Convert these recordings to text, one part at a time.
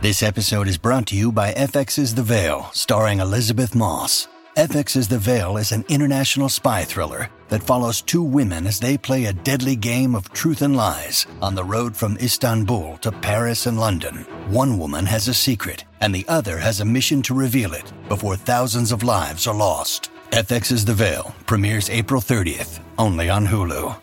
This episode is brought to you by FX's The Veil, starring Elizabeth Moss. FX's The Veil is an international spy thriller that follows two women as they play a deadly game of truth and lies on the road from Istanbul to Paris and London. One woman has a secret, and the other has a mission to reveal it before thousands of lives are lost. FX's The Veil premieres April 30th, only on Hulu.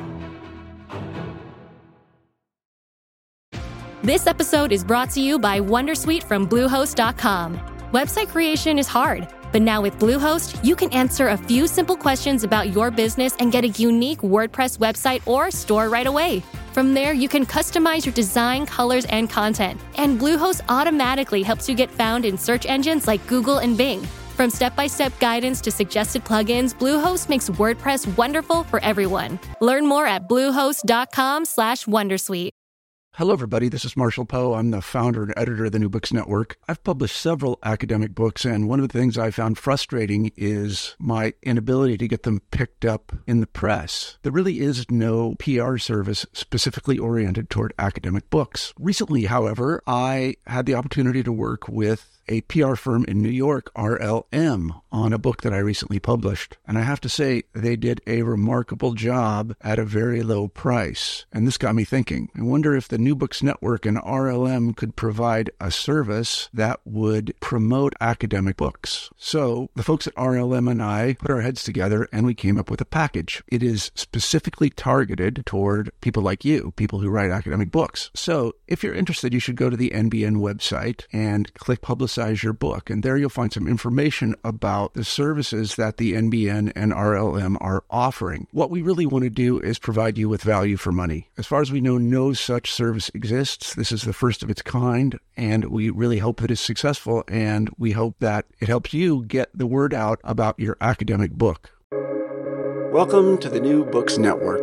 This episode is brought to you by Wondersuite from Bluehost.com. Website creation is hard, but now with Bluehost, you can answer a few simple questions about your business and get a unique WordPress website or store right away. From there, you can customize your design, colors, and content. And Bluehost automatically helps you get found in search engines like Google and Bing. From step-by-step guidance to suggested plugins, Bluehost makes WordPress wonderful for everyone. Learn more at bluehost.com/wondersuite. Hello, everybody. This is Marshall Poe. I'm the founder and editor of the New Books Network. I've published several academic books, and one of the things I found frustrating is my inability to get them picked up in the press. There really is no PR service specifically oriented toward academic books. Recently, however, I had the opportunity to work with a PR firm in New York, RLM, on a book that I recently published. And I have to say, they did a remarkable job at a very low price. And this got me thinking. I wonder if the New Books Network and RLM could provide a service that would promote academic books. So the folks at RLM and I put our heads together and we came up with a package. It is specifically targeted toward people like you, people who write academic books. So if you're interested, you should go to the NBN website and click Publicize Your Book. And there you'll find some information about the services that the NBN and RLM are offering. What we really want to do is provide you with value for money. As far as we know, no such service exists. This is the first of its kind, and we really hope that it's successful, and we hope that it helps you get the word out about your academic book. Welcome to the New Books Network.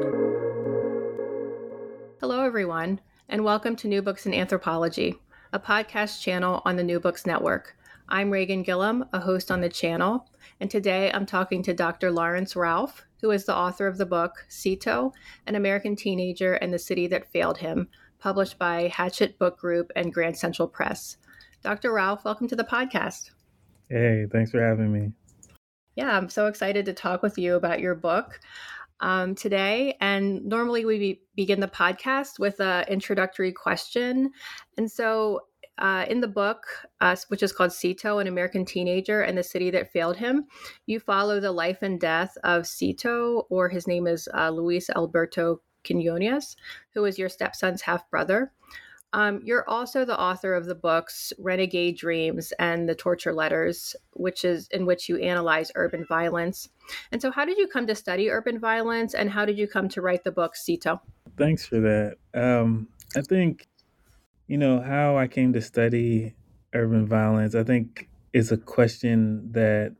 Hello, everyone, and welcome to New Books in Anthropology, a podcast channel on the New Books Network. I'm Reagan Gillum, a host on the channel, and today I'm talking to Dr. Lawrence Ralph, who is the author of the book, Cito, An American Teenager and the City That Failed Him, published by Hachette Book Group and Grand Central Press. Dr. Ralph, welcome to the podcast. Hey, thanks for having me. Yeah, I'm so excited to talk with you about your book today. And normally we begin the podcast with an introductory question. And so in the book, which is called Cito, An American Teenager and the City That Failed Him, you follow the life and death of Cito, or his name is Luis Alberto Quinones, who is your stepson's half-brother. You're also the author of the books Renegade Dreams and The Torture Letters, in which you analyze urban violence. And so how did you come to study urban violence, and how did you come to write the book Cito? Thanks for that. I think, how I came to study urban violence, I think is a question that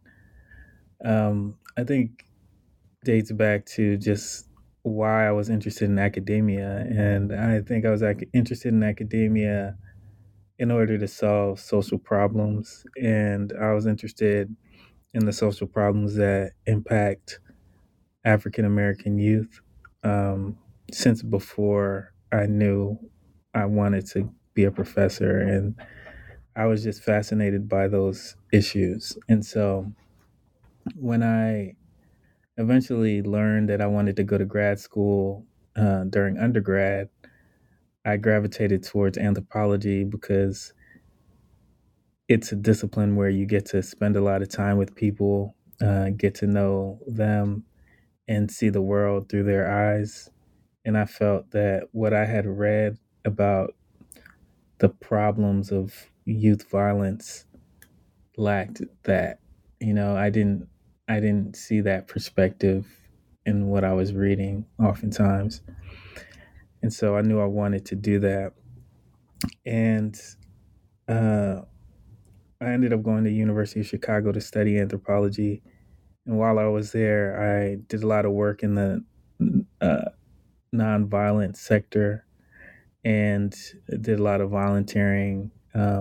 I think dates back to just why I was interested in academia. And I think I was interested in academia in order to solve social problems. And I was interested in the social problems that impact African American youth since before I knew I wanted to be a professor. And I was just fascinated by those issues. And so when I eventually learned that I wanted to go to grad school during undergrad, I gravitated towards anthropology because it's a discipline where you get to spend a lot of time with people, get to know them, and see the world through their eyes. And I felt that what I had read about the problems of youth violence lacked that. I didn't see that perspective in what I was reading oftentimes. And so I knew I wanted to do that. And I ended up going to University of Chicago to study anthropology. And while I was there, I did a lot of work in the nonviolent sector and did a lot of volunteering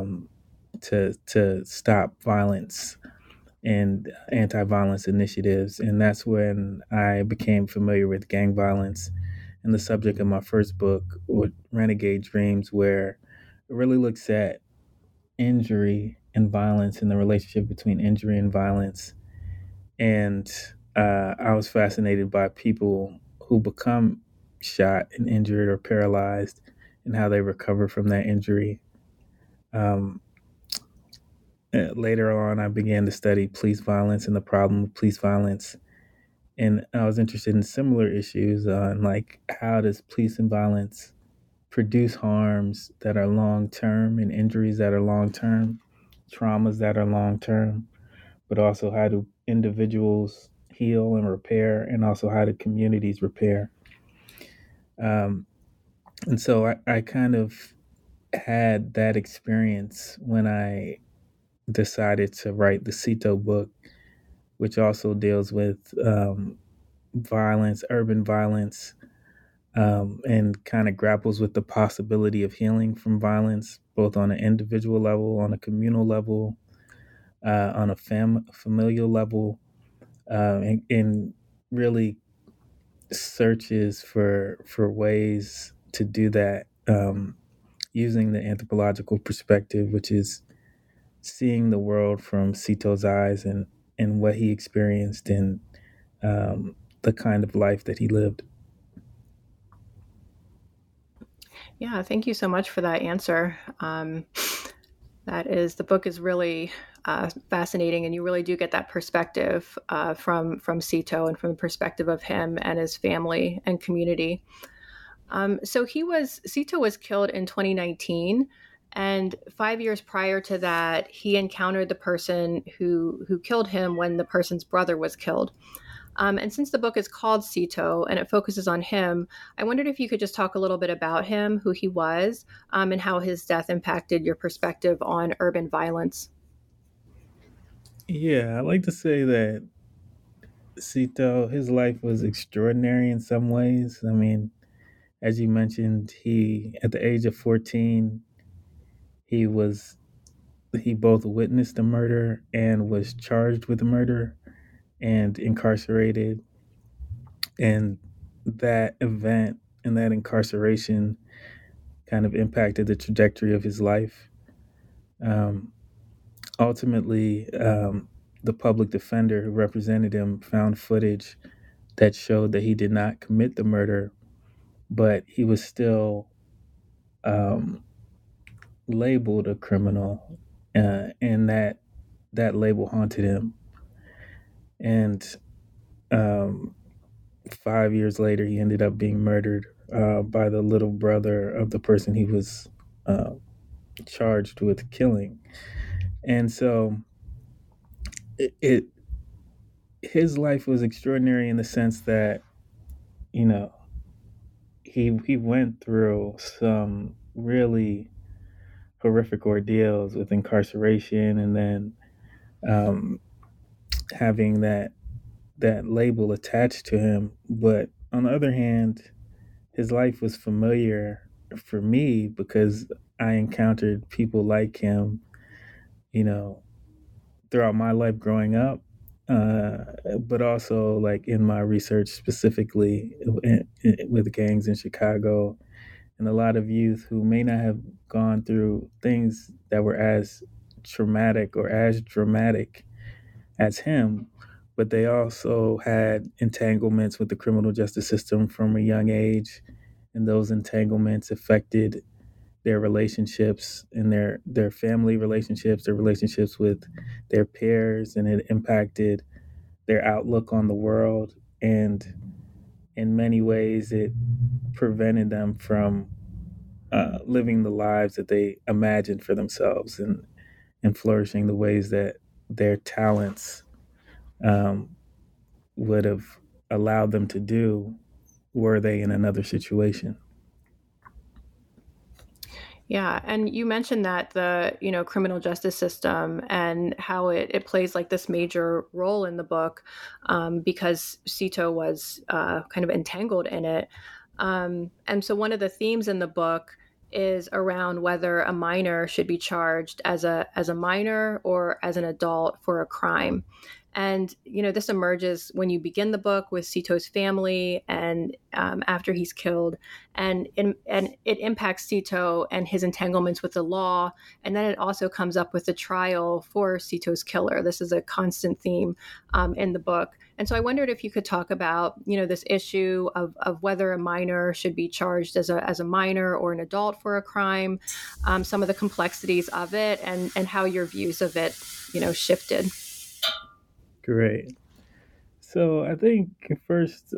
to stop violence and anti-violence initiatives. And that's when I became familiar with gang violence and the subject of my first book, Renegade Dreams, where it really looks at injury and violence and the relationship between injury and violence. And I was fascinated by people who become shot and injured or paralyzed and how they recover from that injury. Um, Later on, I began to study police violence and the problem of police violence. And I was interested in similar issues on like how does police and violence produce harms that are long term and injuries that are long term, traumas that are long term, but also how do individuals heal and repair, and also how do communities repair. Um, and so I kind of had that experience when I decided to write the Cito book, which also deals with violence, urban violence, and kind of grapples with the possibility of healing from violence, both on an individual level, on a communal level, on a familial level, and really searches for ways to do that using the anthropological perspective, which is seeing the world from Cito's eyes and what he experienced and the kind of life that he lived. Yeah, thank you so much for that answer. The book is really fascinating, and you really do get that perspective from Cito and from the perspective of him and his family and community. Cito was killed in 2019, and 5 years prior to that, he encountered the person who killed him when the person's brother was killed. And since the book is called Cito and it focuses on him, I wondered if you could just talk a little bit about him, who he was, and how his death impacted your perspective on urban violence. Yeah, I like to say that Cito, his life was extraordinary in some ways. I mean, as you mentioned, he at the age of 14, he both witnessed a murder and was charged with a murder and incarcerated. And that event and that incarceration kind of impacted the trajectory of his life. Ultimately, the public defender who represented him found footage that showed that he did not commit the murder, but he was still labeled a criminal, and that label haunted him. And 5 years later, he ended up being murdered by the little brother of the person he was charged with killing. And so his life was extraordinary in the sense that, you know, he went through some really horrific ordeals with incarceration, and then having that label attached to him. But on the other hand, his life was familiar for me because I encountered people like him, you know, throughout my life growing up, but also like in my research specifically with gangs in Chicago, and a lot of youth who may not have gone through things that were as traumatic or as dramatic as him, but they also had entanglements with the criminal justice system from a young age, and those entanglements affected their relationships and their family relationships, their relationships with their peers, and it impacted their outlook on the world. And in many ways, it prevented them from living the lives that they imagined for themselves and flourishing the ways that their talents would have allowed them to do were they in another situation. Yeah, and you mentioned that the criminal justice system and how it plays like this major role in the book because Cito was kind of entangled in it. And so one of the themes in the book is around whether a minor should be charged as a minor or as an adult for a crime. And, this emerges when you begin the book with Sito's family and after he's killed. And it impacts Sito and his entanglements with the law. And then it also comes up with the trial for Sito's killer. This is a constant theme in the book. And so I wondered if you could talk about, this issue of whether a minor should be charged as a minor or an adult for a crime, some of the complexities of it, and how your views of it, shifted. Great. So I think first,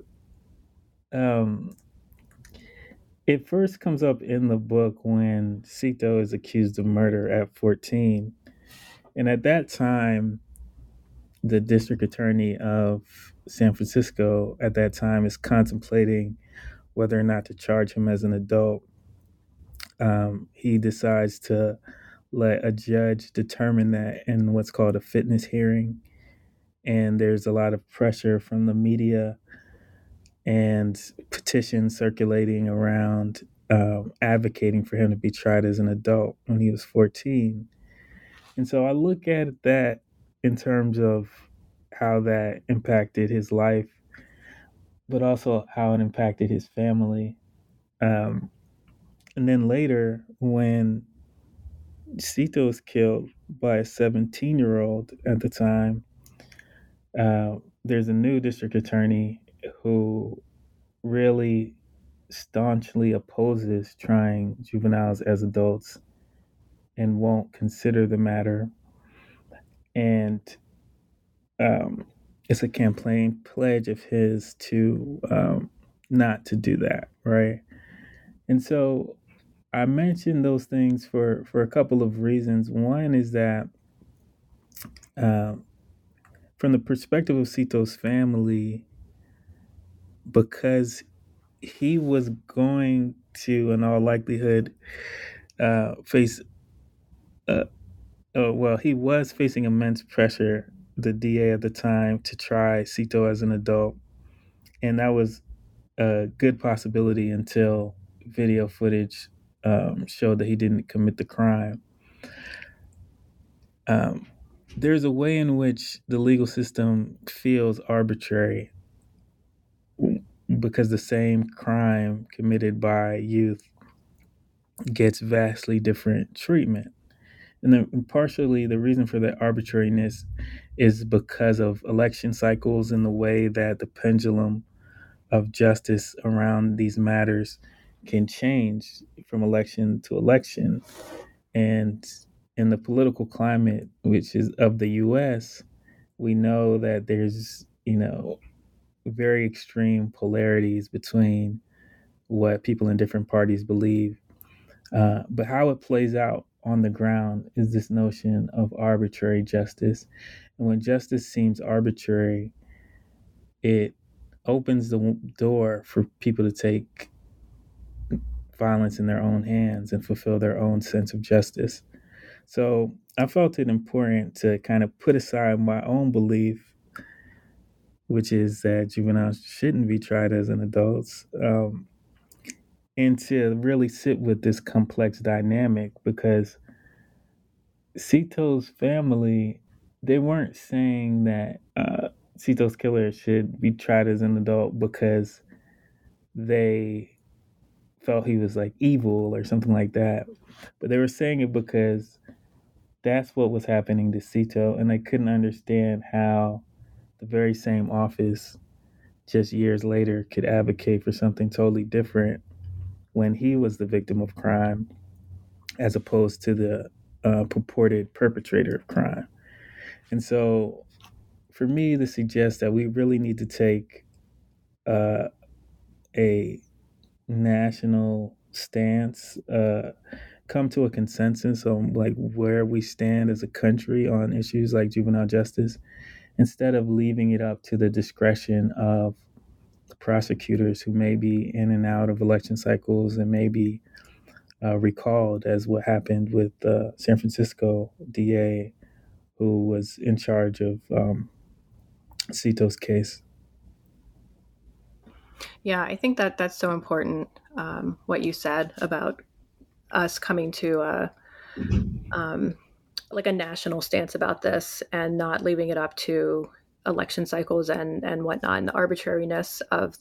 it first comes up in the book when Sito is accused of murder at 14. And at that time, the district attorney of San Francisco at that time is contemplating whether or not to charge him as an adult. He decides to let a judge determine that in what's called a fitness hearing. And there's a lot of pressure from the media and petitions circulating around advocating for him to be tried as an adult when he was 14. And so I look at that in terms of how that impacted his life, but also how it impacted his family. And then later, when Sito was killed by a 17-year-old at the time, there's a new district attorney who really staunchly opposes trying juveniles as adults and won't consider the matter. And it's a campaign pledge of his to not to do that, right? And so I mentioned those things for a couple of reasons. One is that from the perspective of Sito's family, because he was going to, in all likelihood, face, he was facing immense pressure, the DA at the time, to try Sito as an adult. And that was a good possibility until video footage showed that he didn't commit the crime. There's a way in which the legal system feels arbitrary because the same crime committed by youth gets vastly different treatment. And then partially the reason for that arbitrariness is because of election cycles and the way that the pendulum of justice around these matters can change from election to election. And in the political climate, which is of the U.S., we know that there's, very extreme polarities between what people in different parties believe. But how it plays out on the ground is this notion of arbitrary justice. And when justice seems arbitrary, it opens the door for people to take violence in their own hands and fulfill their own sense of justice. So I felt it important to kind of put aside my own belief, which is that juveniles shouldn't be tried as an adults, and to really sit with this complex dynamic, because Sito's family, they weren't saying that Sito's killer should be tried as an adult because they felt he was like evil or something like that. But they were saying it because that's what was happening to Sito, and they couldn't understand how the very same office just years later could advocate for something totally different when he was the victim of crime as opposed to the purported perpetrator of crime. And so for me to suggest that we really need to take a national stance, come to a consensus on like where we stand as a country on issues like juvenile justice, instead of leaving it up to the discretion of the prosecutors who may be in and out of election cycles and may be recalled, as what happened with the San Francisco DA who was in charge of Sito's case. Yeah, I think that that's so important, what you said about us coming to like a national stance about this and not leaving it up to election cycles and whatnot, and the arbitrariness of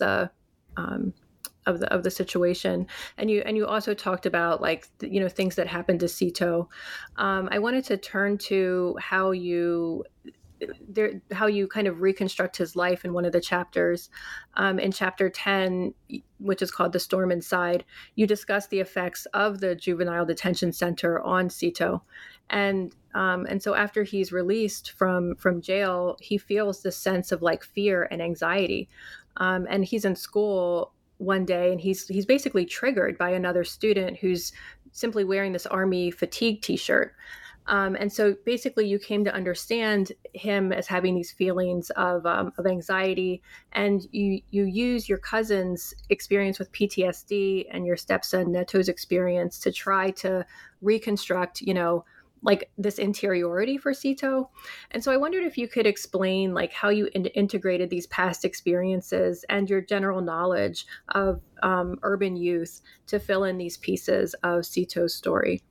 the situation. And you also talked about like things that happened to Sito. I wanted to turn to how you kind of reconstruct his life in one of the chapters. In chapter 10, which is called The Storm Inside, you discuss the effects of the juvenile detention center on Sito. And so after he's released from jail, he feels this sense of like fear and anxiety. And he's in school one day, and he's basically triggered by another student who's simply wearing this army fatigue T-shirt. And so basically you came to understand him as having these feelings of anxiety, and you use your cousin's experience with PTSD and your stepson Neto's experience to try to reconstruct, like this interiority for Sito. And so I wondered if you could explain like how you integrated these past experiences and your general knowledge of urban youth to fill in these pieces of Sito's story.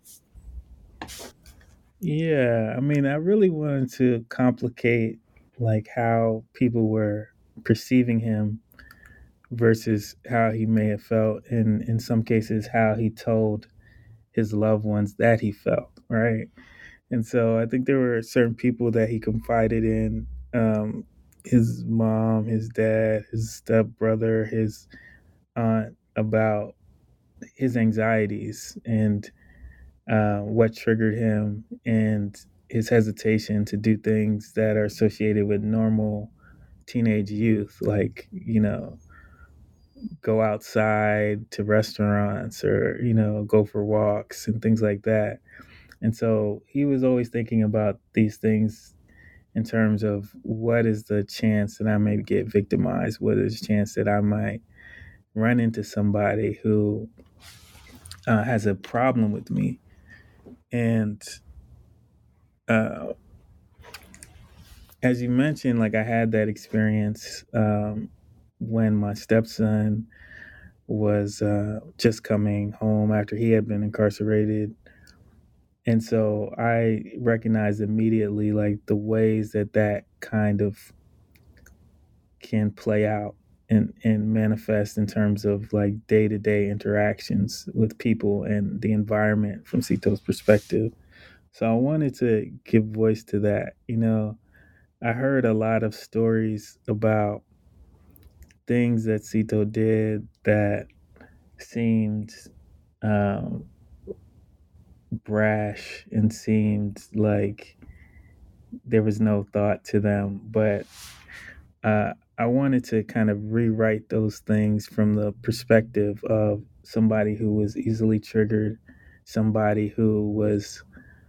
Yeah, I mean, I really wanted to complicate like how people were perceiving him versus how he may have felt, and in some cases how he told his loved ones that he felt, right? And so I think there were certain people that he confided in, his mom, his dad, his stepbrother, his aunt, about his anxieties and what triggered him and his hesitation to do things that are associated with normal teenage youth, like, go outside to restaurants or, go for walks and things like that. And so he was always thinking about these things in terms of what is the chance that I may get victimized? What is the chance that I might run into somebody who has a problem with me? And as you mentioned, like I had that experience when my stepson was just coming home after he had been incarcerated. And so I recognized immediately like the ways that kind of can play out and manifest in terms of like day-to-day interactions with people and the environment from Sito's perspective. So I wanted to give voice to that. I heard a lot of stories about things that Sito did that seemed brash and seemed like there was no thought to them. But I wanted to kind of rewrite those things from the perspective of somebody who was easily triggered, somebody who was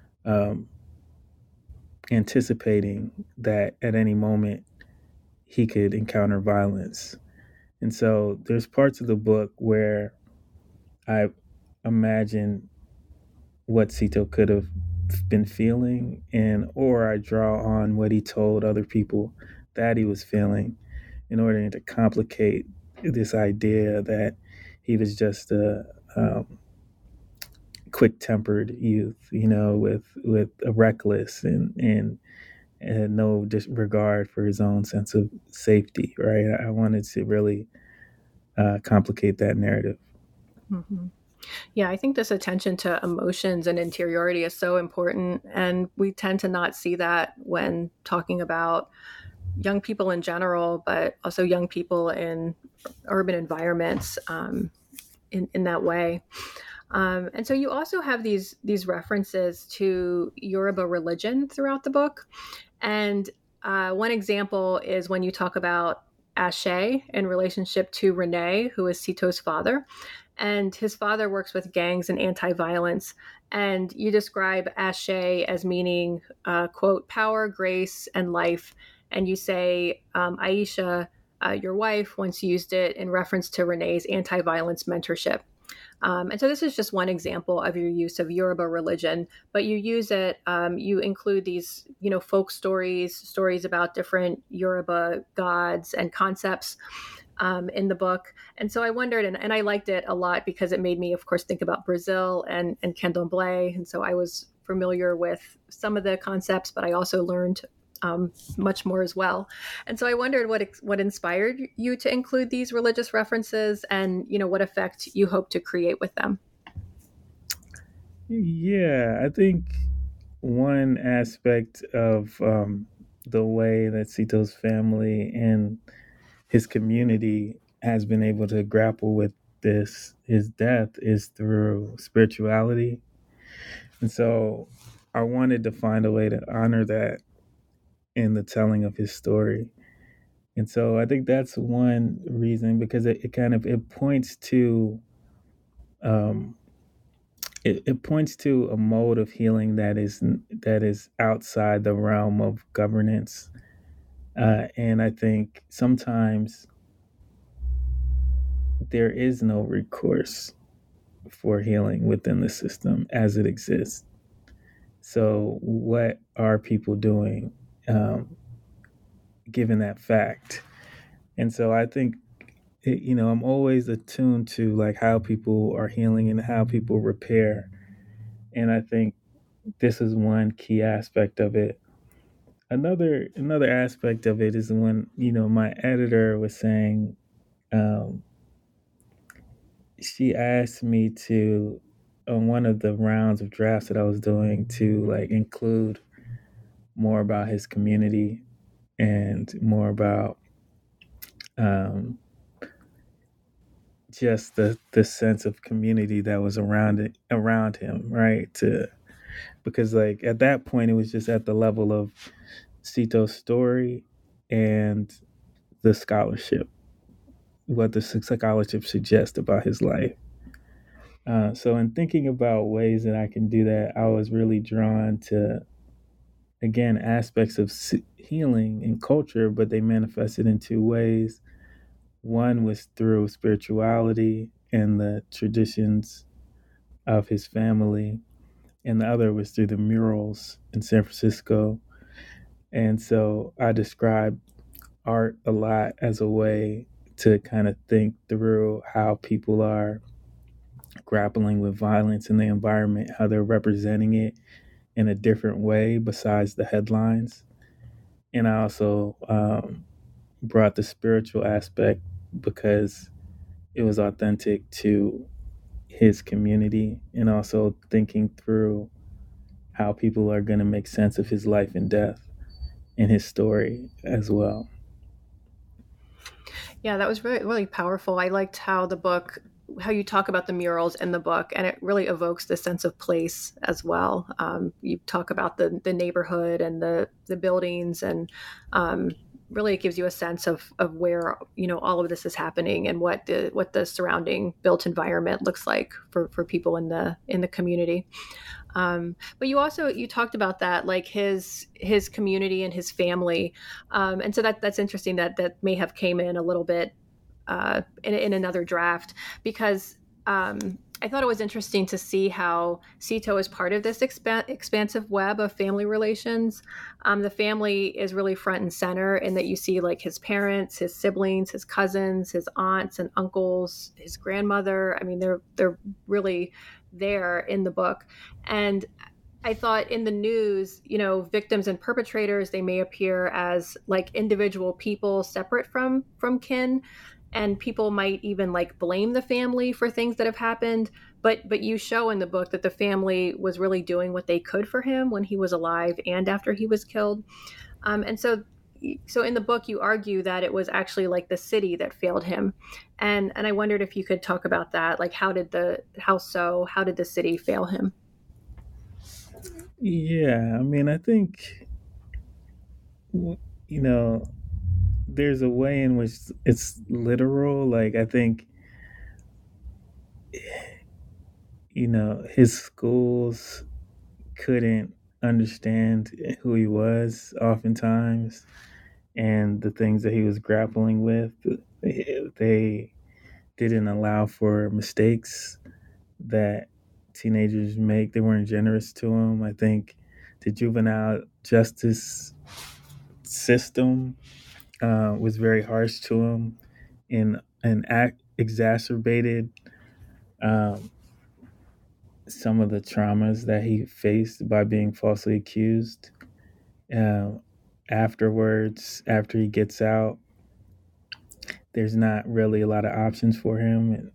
anticipating that at any moment he could encounter violence. And so there's parts of the book where I imagine what Sito could have been feeling, or I draw on what he told other people that he was feeling in order to complicate this idea that he was just a quick-tempered youth, with a reckless and no disregard for his own sense of safety, right? I wanted to really complicate that narrative. Mm-hmm. Yeah, I think this attention to emotions and interiority is so important. And we tend to not see that when talking about young people in general, but also young people in urban environments in that way. And so you also have these references to Yoruba religion throughout the book. And one example is when you talk about Ashe in relationship to Renee, who is Sito's father. And his father works with gangs and anti-violence. And you describe Ashe as meaning, quote, power, grace, and life. And you say Aisha, your wife, once used it in reference to Renee's anti-violence mentorship. And so this is just one example of your use of Yoruba religion, but you use it, you include these, folk stories about different Yoruba gods and concepts in the book. And so I wondered, and I liked it a lot because it made me, of course, think about Brazil and Candomblé. And so I was familiar with some of the concepts, but I also learned much more as well. And so I wondered what inspired you to include these religious references, and what effect you hope to create with them. Yeah, I think one aspect of the way that Sito's family and his community has been able to grapple with his death, is through spirituality. And so I wanted to find a way to honor that in the telling of his story. And so I think that's one reason, because it points to um, it points to a mode of healing that is outside the realm of governance. And I think sometimes there is no recourse for healing within the system as it exists. So, what are people doing, given that fact? And so, I think, I'm always attuned to like how people are healing and how people repair. And I think this is one key aspect of it. Another aspect of it is when my editor was saying, um, she asked me to, on one of the rounds of drafts that I was doing, to like include more about his community and more about um, just the sense of community that was around him, right? Because like at that point it was just at the level of Sito's story and the scholarship, what the scholarship suggests about his life. So in thinking about ways that I can do that, I was really drawn to, again, aspects of healing and culture, but they manifested in two ways. One was through spirituality and the traditions of his family, and the other was through the murals in San Francisco. And so I describe art a lot as a way to kind of think through how people are grappling with violence in the environment, how they're representing it in a different way besides the headlines. And I also brought the spiritual aspect because it was authentic to his community, and also thinking through how people are going to make sense of his life and death and his story as well. Yeah, that was really, really powerful. I liked how you talk about the murals in the book, and it really evokes the sense of place as well. You talk about the neighborhood and the buildings, and really it gives you a sense of where all of this is happening, and what the surrounding built environment looks like for people in the community. But you talked about that, like his community and his family, and so that's interesting that may have came in a little bit in another draft, because I thought it was interesting to see how Sito is part of this expansive web of family relations. The family is really front and center in that you see like his parents, his siblings, his cousins, his aunts and uncles, his grandmother. I mean, they're really there in the book. And I thought in the news, victims and perpetrators, they may appear as like individual people separate from kin, and people might even like blame the family for things that have happened. But you show in the book that the family was really doing what they could for him when he was alive and after he was killed. And so in the book, you argue that it was actually like the city that failed him. And I wondered if you could talk about that. Like, how did the city fail him? Yeah, I mean, I think, there's a way in which it's literal. Like, I think, his schools couldn't understand who he was oftentimes, and the things that he was grappling with. They didn't allow for mistakes that teenagers make. They weren't generous to him. I think the juvenile justice system was very harsh to him, and exacerbated some of the traumas that he faced by being falsely accused. afterwards, after he gets out, there's not really a lot of options for him,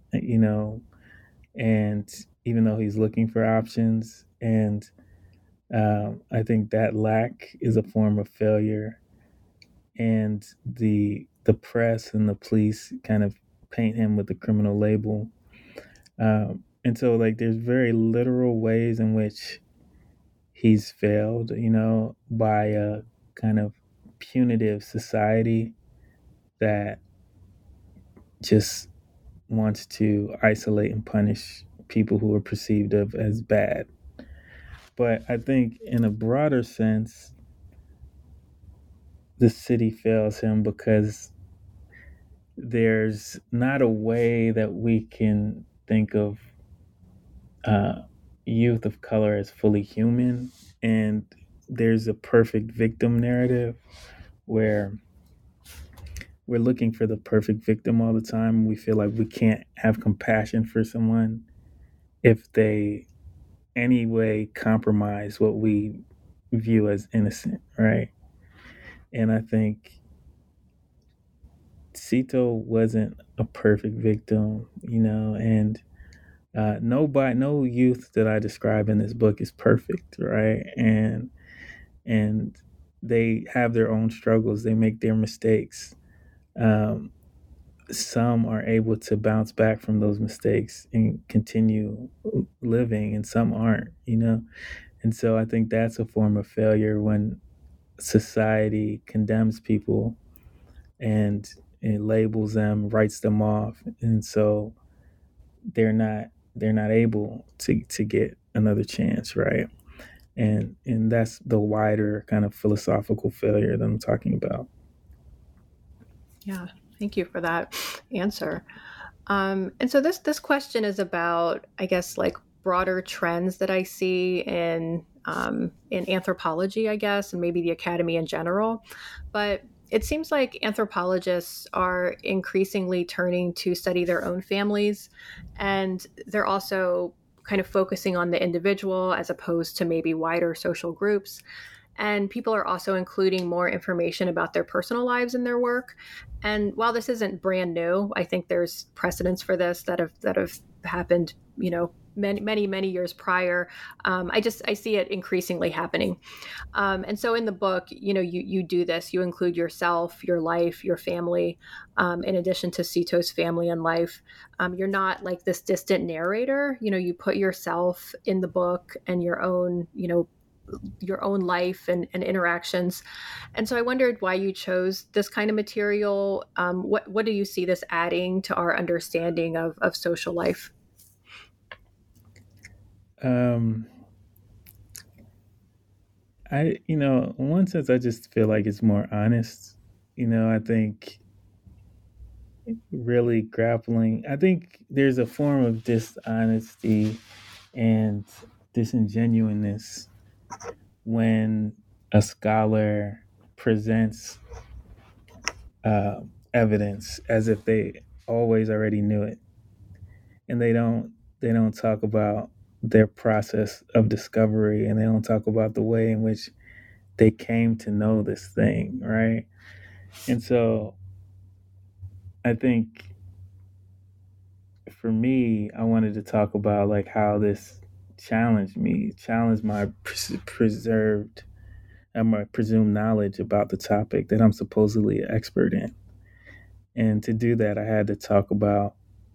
and even though he's looking for options, and I think that lack is a form of failure, and the press and the police kind of paint him with a criminal label, and so like there's very literal ways in which he's failed, by a kind of punitive society that just wants to isolate and punish people who are perceived of as bad. But I think in a broader sense, the city fails him because there's not a way that we can think of youth of color as fully human. And there's a perfect victim narrative where we're looking for the perfect victim all the time. We feel like we can't have compassion for someone if they anyway compromise what we view as innocent, right? And I think Cito wasn't a perfect victim, and no youth that I describe in this book is perfect, right? And they have their own struggles. They make their mistakes. Some are able to bounce back from those mistakes and continue living, and some aren't, And so I think that's a form of failure when society condemns people and it labels them, writes them off, and so they're not able to get another chance, right? And that's the wider kind of philosophical failure that I'm talking about. Yeah, thank you for that answer. And so this question is about, I guess, like broader trends that I see in anthropology, I guess, and maybe the academy in general. But it seems like anthropologists are increasingly turning to study their own families, and they're also kind of focusing on the individual as opposed to maybe wider social groups. And people are also including more information about their personal lives in their work. And while this isn't brand new, I think there's precedents for this that have happened, many years prior. I see it increasingly happening. And so in the book, you do this. You include yourself, your life, your family, in addition to Cito's family and life. You're not like this distant narrator. You put yourself in the book and your own life and interactions. And so I wondered why you chose this kind of material. What do you see this adding to our understanding of social life? In one sense, I just feel like it's more honest. I think really grappling, I think there's a form of dishonesty and disingenuousness when a scholar presents evidence as if they always already knew it, and they don't talk about their process of discovery, and they don't talk about the way in which they came to know this thing, right? And so I think for me, I wanted to talk about like how this challenged my my presumed knowledge about the topic that I'm supposedly an expert in. And to do that, I had to talk about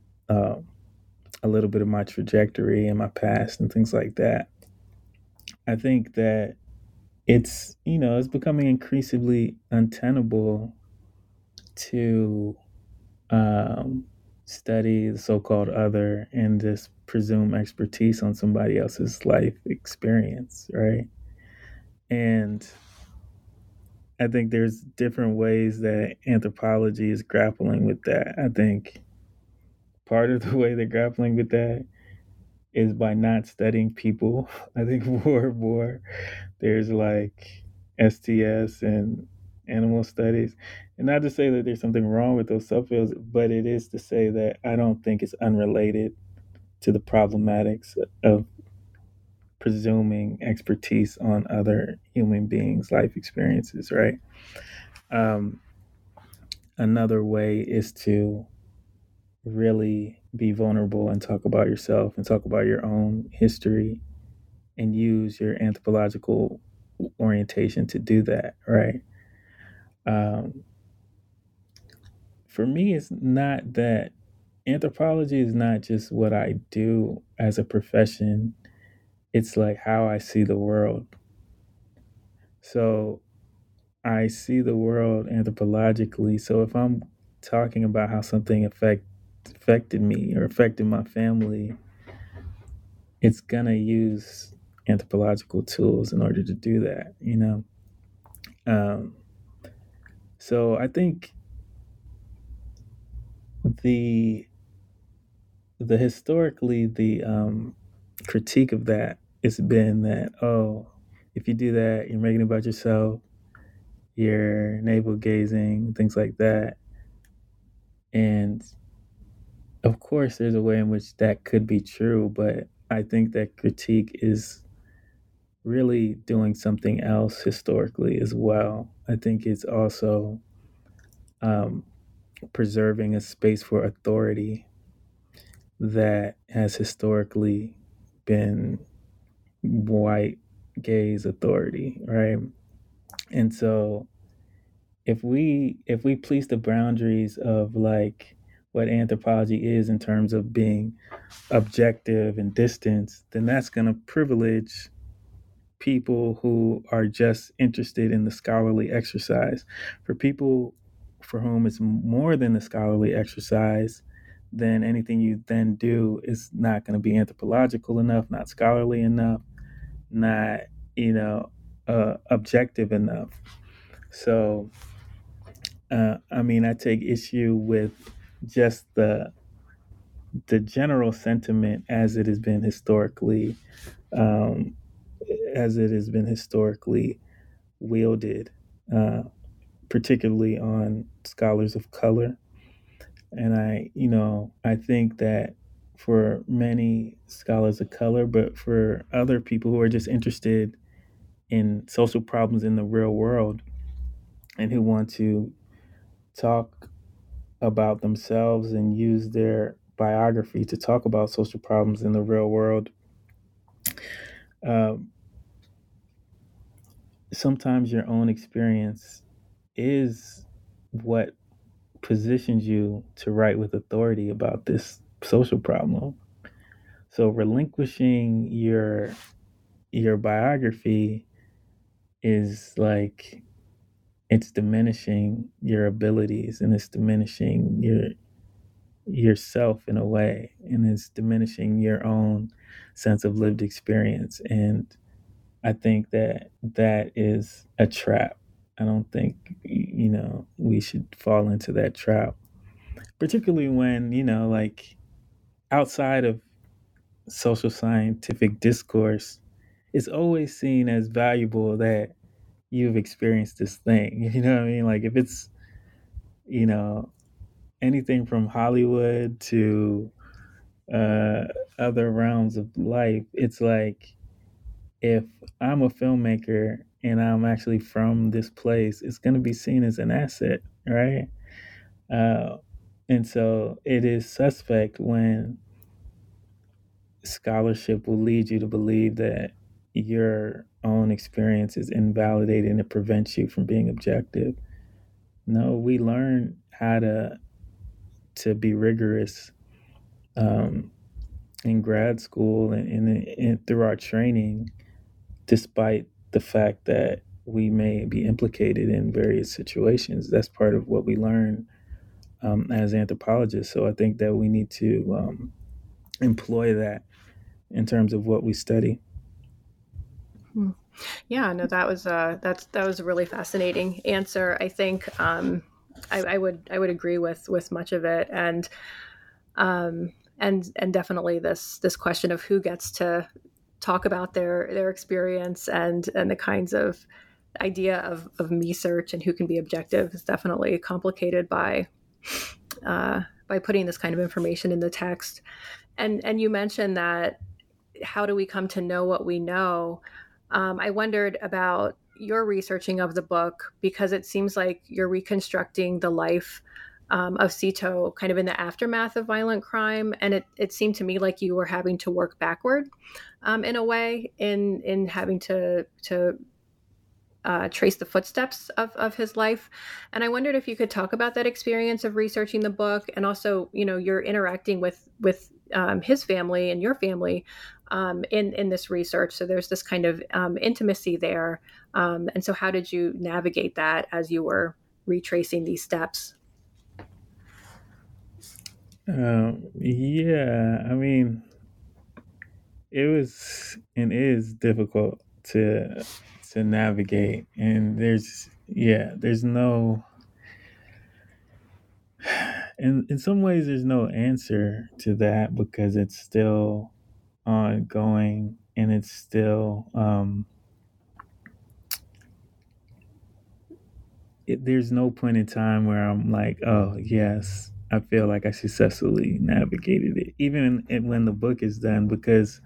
a little bit of my trajectory and my past and things like that. I think that it's becoming increasingly untenable to study the so-called other and just presume expertise on somebody else's life experience, right? And I think there's different ways that anthropology is grappling with that. I think part of the way they're grappling with that is by not studying people. I think more and more there's like STS and animal studies. And not to say that there's something wrong with those subfields, but it is to say that I don't think it's unrelated to the problematics of presuming expertise on other human beings' life experiences, right? Another way is to really be vulnerable and talk about yourself and talk about your own history and use your anthropological orientation to do that, right? For me, it's not that anthropology is not just what I do as a profession, it's like how I see the world. So I see the world anthropologically. So if I'm talking about how something affected me or affected my family, it's gonna use anthropological tools in order to do that, you know? So I think the historically the critique of that has been that, oh, if you do that, you're making it about yourself, you're navel gazing, things like that. And of course, there's a way in which that could be true, but I think that critique is really doing something else historically as well. I think it's also preserving a space for authority that has historically been white gaze authority, right? And so if we police the boundaries of like what anthropology is in terms of being objective and distance, then that's going to privilege people who are just interested in the scholarly exercise. For people for whom it's more than the scholarly exercise, then anything you then do is not going to be anthropological enough, not scholarly enough, not, objective enough. So, I take issue with just the general sentiment as it has been historically, wielded, particularly on scholars of color. And I think that for many scholars of color, but for other people who are just interested in social problems in the real world and who want to talk about themselves and use their biography to talk about social problems in the real world, sometimes your own experience is what positions you to write with authority about this social problem. So relinquishing your biography is like, it's diminishing your abilities and it's diminishing yourself in a way, and it's diminishing your own sense of lived experience. And I think that is a trap. I don't think we should fall into that trap, particularly when like outside of social scientific discourse, it's always seen as valuable that you've experienced this thing. You know what I mean? Like if it's, anything from Hollywood to other realms of life, it's like if I'm a filmmaker and I'm actually from this place, it's going to be seen as an asset, right? And so it is suspect when scholarship will lead you to believe that your own experience is invalidated and it prevents you from being objective. No, we learn how to be rigorous in grad school and through our training, despite the fact that we may be implicated in various situations. That's part of what we learn as anthropologists. So I think that we need to employ that in terms of what we study. Yeah, no, that was that was a really fascinating answer. I think I would agree with much of it, and definitely this question of who gets to talk about their experience and the kinds of idea of me search and who can be objective is definitely complicated by putting this kind of information in the text. And you mentioned that how do we come to know what we know? I wondered about your researching of the book, because it seems like you're reconstructing the life of Cito kind of in the aftermath of violent crime. And it seemed to me like you were having to work backward in a way, in having to trace the footsteps of his life. And I wondered if you could talk about that experience of researching the book, and also, you're interacting with his family and your family in this research. So there's this kind of intimacy there. And so how did you navigate that as you were retracing these steps? Yeah, I mean, it was and is difficult to navigate, and there's no, in some ways there's no answer to that, because it's still ongoing, and it's still there's no point in time where I'm like, oh yes, I feel like I successfully navigated it, even when the book is done, because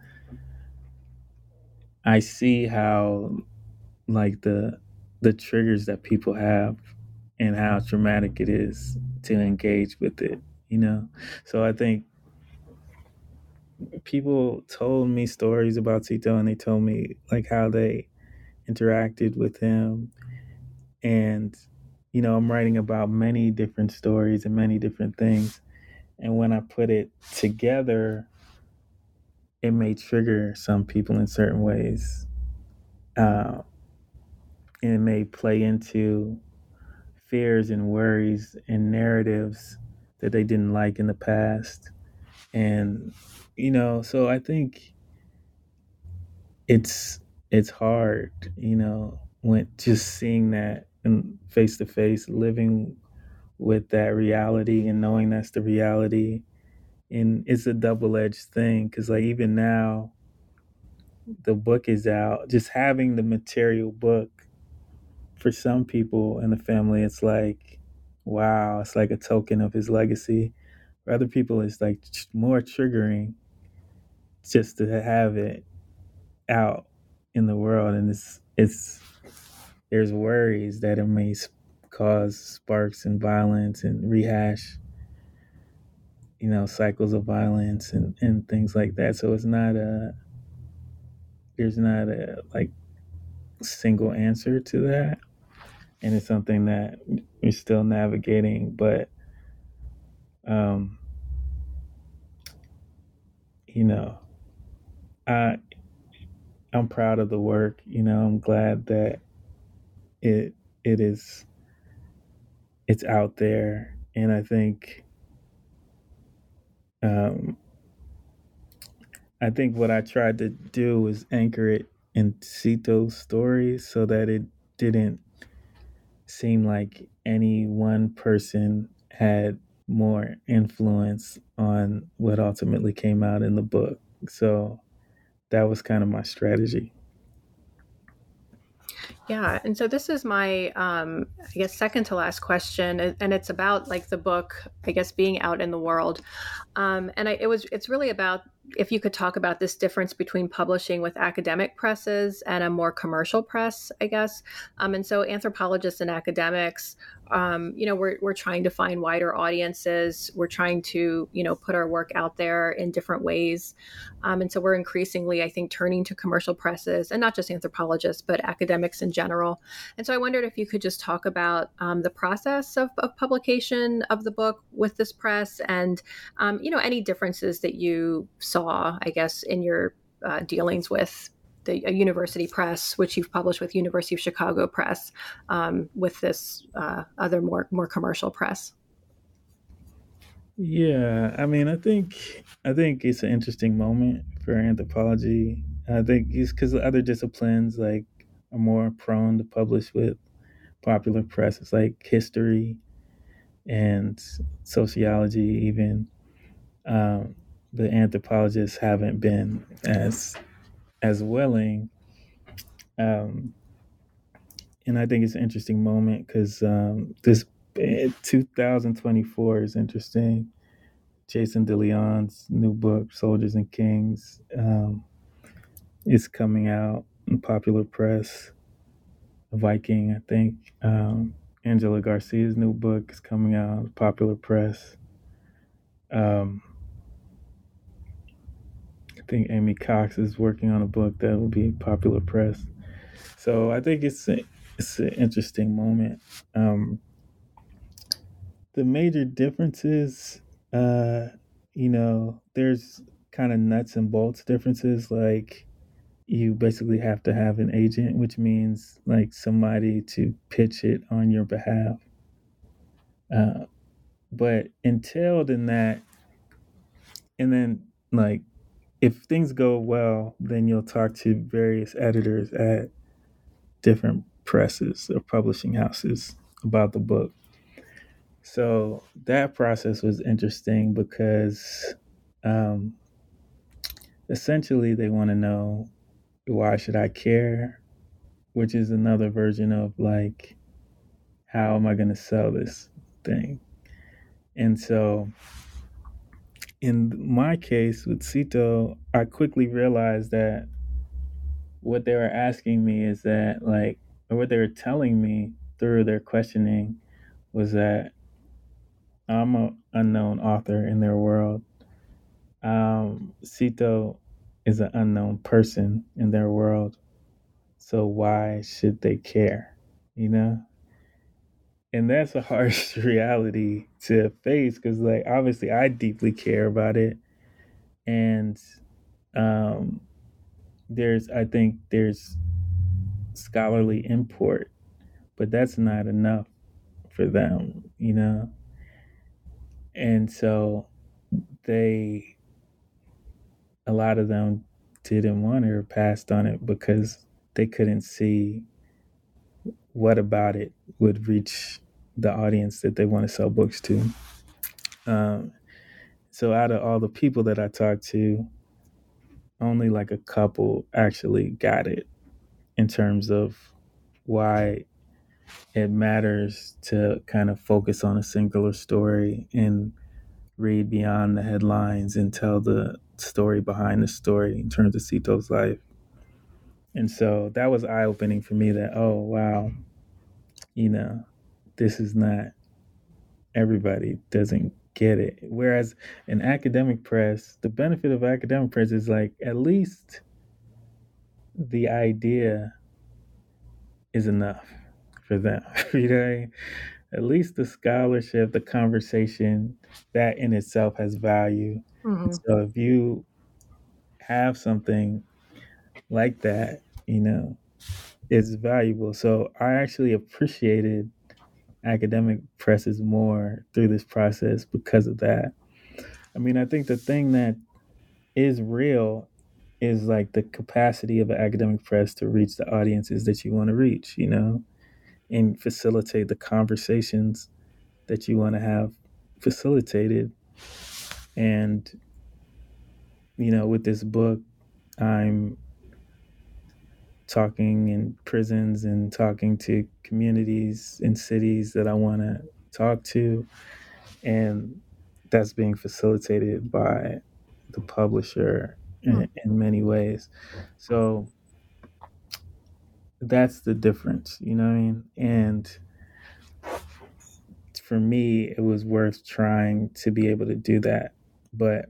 I see how, like, the triggers that people have, and how traumatic it is to engage with it, So I think people told me stories about Cito, and they told me like how they interacted with him. And I'm writing about many different stories and many different things, and when I put it together, it may trigger some people in certain ways, and it may play into fears and worries and narratives that they didn't like in the past. And so I think it's hard, when just seeing that and face to face, living with that reality and knowing that's the reality. And it's a double-edged thing, because like even now the book is out, just having the material book, for some people in the family, it's like, wow, it's like a token of his legacy. For other people, it's like more triggering just to have it out in the world. And it's there's worries that it may cause sparks and violence and rehash, cycles of violence and things like that. So there's not a like single answer to that. And it's something that we're still navigating, but um, you know, I I'm proud of the work. I'm glad that it it is it's out there, and um, I think what I tried to do was anchor it in Cito's story, so that it didn't seem like any one person had more influence on what ultimately came out in the book. So that was kind of my strategy. Yeah. And so this is my, I guess, second to last question. And it's about like the book, I guess, being out in the world. It's really about if you could talk about this difference between publishing with academic presses and a more commercial press, I guess. And so anthropologists and academics, we're trying to find wider audiences. We're trying to, put our work out there in different ways. And so we're increasingly, I think, turning to commercial presses, and not just anthropologists, but academics in general. And so I wondered if you could just talk about the process of publication of the book with this press, and, any differences that you saw, I guess, in your dealings with the university press, which you've published with University of Chicago Press, with this other more commercial press. Yeah, I mean, I think it's an interesting moment for anthropology. I think it's because other disciplines like are more prone to publish with popular press. It's like history and sociology, even. Um, the anthropologists haven't been as willing. Um, and I think it's an interesting moment, because this 2024 is interesting. Jason DeLeon's new book, Soldiers and Kings. is coming out in popular press. Viking, I think. Angela Garcia's new book is coming out in popular press. Um, I think Amy Cox is working on a book that will be popular press. So I think it's an interesting moment. The major differences, there's kind of nuts and bolts differences. Like you basically have to have an agent, which means like somebody to pitch it on your behalf. But entailed in that, and then like if things go well, then you'll talk to various editors at different presses or publishing houses about the book. So that process was interesting because essentially they want to know, why should I care? Which is another version of like, how am I going to sell this thing? And so in my case with Cito, I quickly realized that what they were asking me is that like, or what they were telling me through their questioning was that I'm an unknown author in their world. Cito is an unknown person in their world. So why should they care? You know? And that's a harsh reality to face because, like, obviously I deeply care about it. And I think there's scholarly import, but that's not enough for them, you know? And so a lot of them didn't want it or passed on it because they couldn't see what about it would reach the audience that they want to sell books to. So out of all the people that I talked to, only like a couple actually got it in terms of why it matters to kind of focus on a singular story and read beyond the headlines and tell the story behind the story in terms of Cito's life. And so that was eye-opening for me that, oh, wow, this is not, everybody doesn't get it. Whereas in academic press, the benefit of academic press is like, at least the idea is enough for them. At least the scholarship, the conversation, that in itself has value. Mm-hmm. So if you have something like that, it's valuable. So I actually appreciated academic presses more through this process because of that. I mean, I think the thing that is real is like the capacity of an academic press to reach the audiences that you want to reach, and facilitate the conversations that you want to have facilitated. And, with this book, I'm talking in prisons and talking to communities in cities that I want to talk to. And that's being facilitated by the publisher in many ways. So that's the difference, you know what I mean? And for me, it was worth trying to be able to do that. But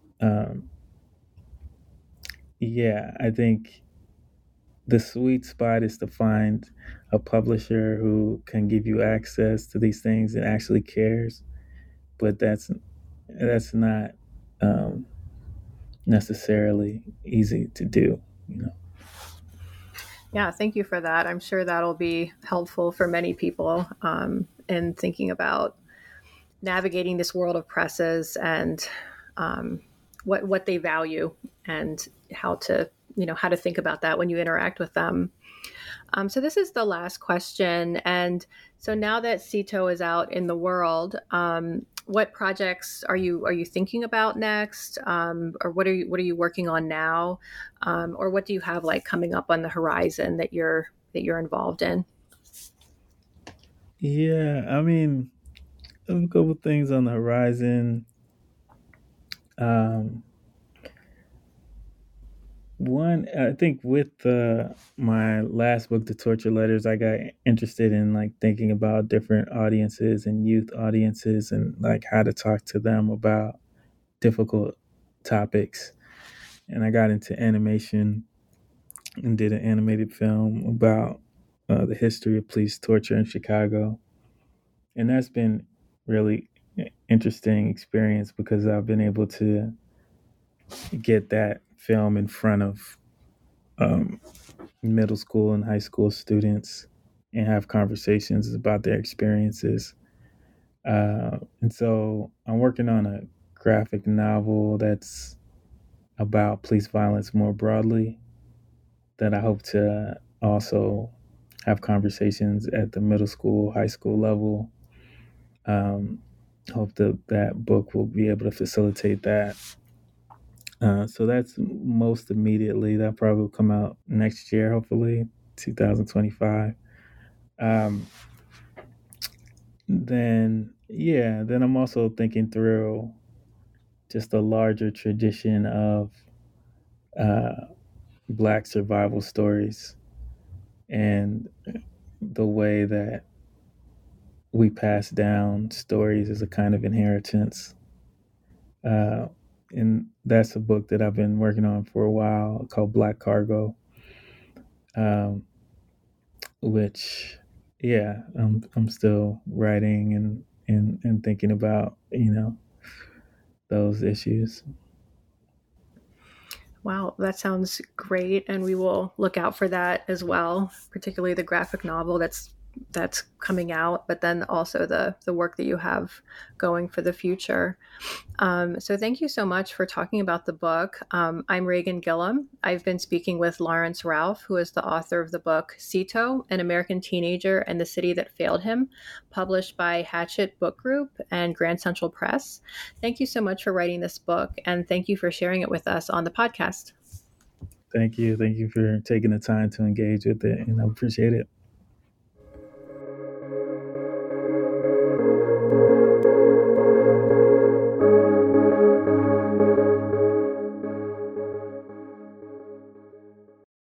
I think the sweet spot is to find a publisher who can give you access to these things and actually cares. But that's not necessarily easy to do, Yeah, thank you for that. I'm sure that'll be helpful for many people in thinking about navigating this world of presses and what they value and how to think about that when you interact with them. So this is the last question. And so now that Cito is out in the world, what projects are you thinking about next? Or what are you working on now? Or what do you have like coming up on the horizon that you're involved in? Yeah, I mean, a couple things on the horizon. One, I think with my last book, The Torture Letters, I got interested in like thinking about different audiences and youth audiences and like how to talk to them about difficult topics. And I got into animation and did an animated film about the history of police torture in Chicago. And that's been really interesting experience because I've been able to get that film in front of middle school and high school students and have conversations about their experiences. And so I'm working on a graphic novel that's about police violence more broadly that I hope to also have conversations at the middle school, high school level. Hope that book will be able to facilitate that. So that's most immediately. That probably will come out next year, hopefully, 2025. Then I'm also thinking through just a larger tradition of Black survival stories and the way that we pass down stories as a kind of inheritance. And that's a book that I've been working on for a while called Black Cargo, which, I'm still writing and thinking about, those issues. Wow, that sounds great. And we will look out for that as well, particularly the graphic novel that's coming out, but then also the work that you have going for the future. So thank you so much for talking about the book. I'm Reagan Gillum. I've been speaking with Lawrence Ralph, who is the author of the book Cito, An American Teenager and the City That Failed Him, published by Hatchet Book Group and Grand Central Press. Thank you so much for writing this book, and thank you for sharing it with us on the podcast. Thank you. Thank you for taking the time to engage with it, and I appreciate it.